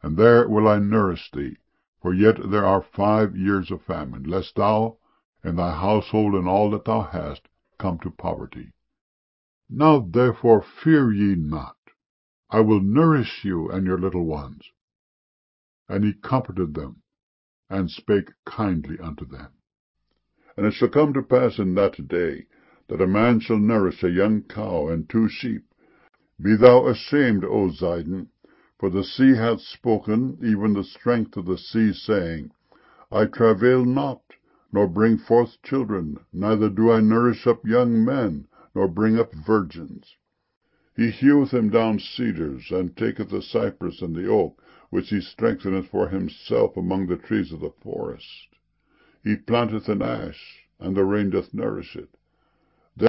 and there will I nourish thee. For yet there are 5 years of famine, lest thou, and thy household, and all that thou hast, come to poverty. Now therefore fear ye not. I will nourish you and your little ones. And he comforted them, and spake kindly unto them. And it shall come to pass in that day, that a man shall nourish a young cow and 2 sheep. Be thou ashamed, O Zidon, for the sea hath spoken, even the strength of the sea, saying, I travail not, nor bring forth children, neither do I nourish up young men, nor bring up virgins. He heweth him down cedars, and taketh the cypress and the oak, which he strengtheneth for himself among the trees of the forest. He planteth an ash, and the rain doth nourish it.